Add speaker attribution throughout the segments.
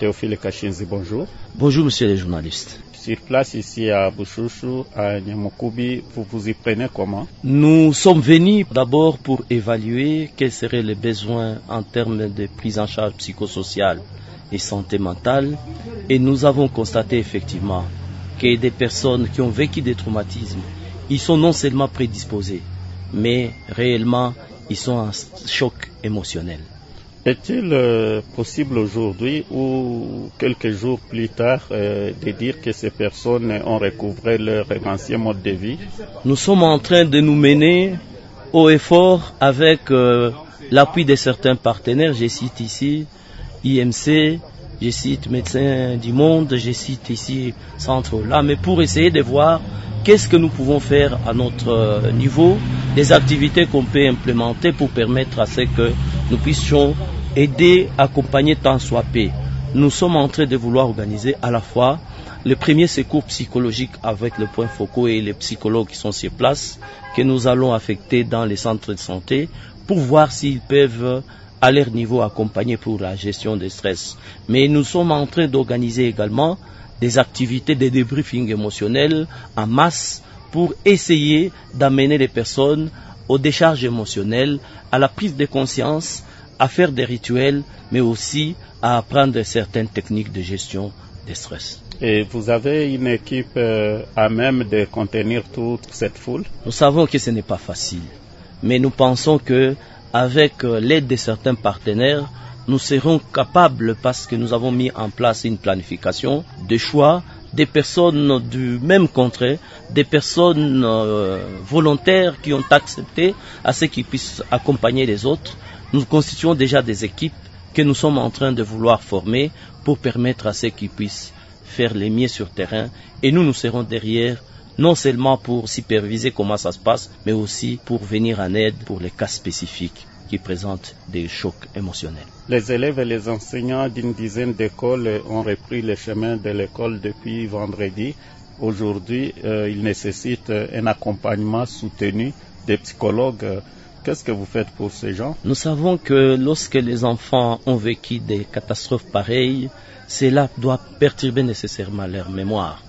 Speaker 1: Théophile Kashinzi, bonjour.
Speaker 2: Bonjour monsieur les journalistes.
Speaker 1: Sur place ici à Bushushu, à Nyamukubi, vous vous y prenez comment?
Speaker 2: Nous sommes venus d'abord pour évaluer quels seraient les besoins en termes de prise en charge psychosociale et santé mentale, et nous avons constaté effectivement que des personnes qui ont vécu des traumatismes, ils sont non seulement prédisposés, mais réellement ils sont en choc émotionnel.
Speaker 1: Est-il possible aujourd'hui ou quelques jours plus tard de dire que ces personnes ont recouvré leur ancien mode de vie?
Speaker 2: Nous sommes en train de nous mener haut et fort avec l'appui de certains partenaires. Je cite ici IMC, je cite Médecins du Monde, je cite ici Centre là, mais pour essayer de voir qu'est-ce que nous pouvons faire à notre niveau, des activités qu'on peut implémenter pour permettre à ce que nous puissions aider, accompagner tant soit peu. Nous sommes en train de vouloir organiser à la fois le premier secours psychologique avec le point focaux et les psychologues qui sont sur place, que nous allons affecter dans les centres de santé pour voir s'ils peuvent à leur niveau accompagner pour la gestion des stress. Mais nous sommes en train d'organiser également des activités de débriefing émotionnel en masse pour essayer d'amener les personnes aux décharges émotionnelles, à la prise de conscience, à faire des rituels, mais aussi à apprendre certaines techniques de gestion des stress.
Speaker 1: Et vous avez une équipe à même de contenir toute cette foule?
Speaker 2: Nous savons que ce n'est pas facile, mais nous pensons que avec l'aide de certains partenaires, nous serons capables, parce que nous avons mis en place une planification de choix des personnes du même contrée, des personnes volontaires qui ont accepté à ce qu'ils puissent accompagner les autres. Nous constituons déjà des équipes que nous sommes en train de vouloir former pour permettre à ceux qui puissent faire les mieux sur terrain. Et nous serons derrière, non seulement pour superviser comment ça se passe, mais aussi pour venir en aide pour les cas spécifiques qui présentent des chocs émotionnels.
Speaker 1: Les élèves et les enseignants d'une dizaine d'écoles ont repris le chemin de l'école depuis vendredi. Aujourd'hui, ils nécessitent un accompagnement soutenu des psychologues. Qu'est-ce que vous faites pour ces gens?
Speaker 2: Nous savons que lorsque les enfants ont vécu des catastrophes pareilles, cela doit perturber nécessairement leur mémoire.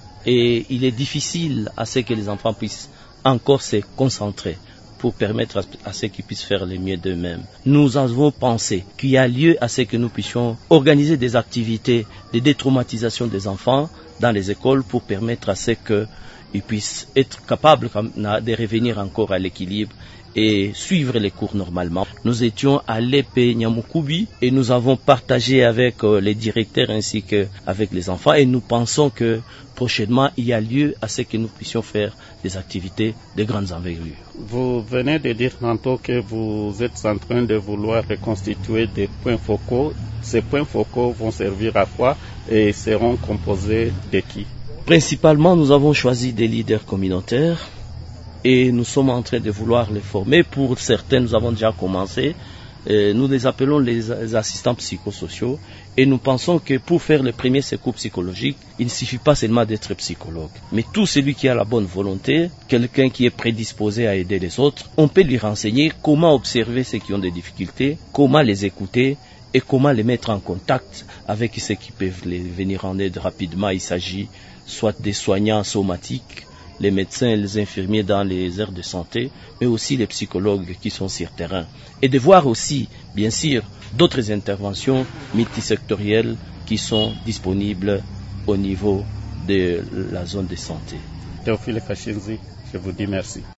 Speaker 2: Et il est difficile à ce que les enfants puissent encore se concentrer pour permettre à ceux qui puissent faire le mieux d'eux-mêmes. Nous avons pensé qu'il y a lieu à ce que nous puissions organiser des activités de détraumatisation des enfants dans les écoles pour permettre à ceux qu'ils puissent être capables de revenir encore à l'équilibre et suivre les cours normalement. Nous étions à l'EP Nyamukubi et nous avons partagé avec les directeurs ainsi qu'avec les enfants, et nous pensons que prochainement il y a lieu à ce que nous puissions faire des activités de grandes envergures.
Speaker 1: Vous venez de dire tantôt que vous êtes en train de vouloir reconstituer des points focaux. Ces points focaux vont servir à quoi et seront composés de qui?
Speaker 2: Principalement, nous avons choisi des leaders communautaires et nous sommes en train de vouloir les former. Pour certains, nous avons déjà commencé. Nous les appelons les assistants psychosociaux, et nous pensons que pour faire le premier secours psychologique, il ne suffit pas seulement d'être psychologue, mais tout celui qui a la bonne volonté, quelqu'un qui est prédisposé à aider les autres, on peut lui renseigner comment observer ceux qui ont des difficultés, comment les écouter et comment les mettre en contact avec ceux qui peuvent les venir en aide rapidement. Il s'agit soit des soignants somatiques, les médecins et les infirmiers dans les aires de santé, mais aussi les psychologues qui sont sur terrain. Et de voir aussi, bien sûr, d'autres interventions multisectorielles qui sont disponibles au niveau de la zone de santé.
Speaker 1: Théophile Kashinzi, je vous dis merci.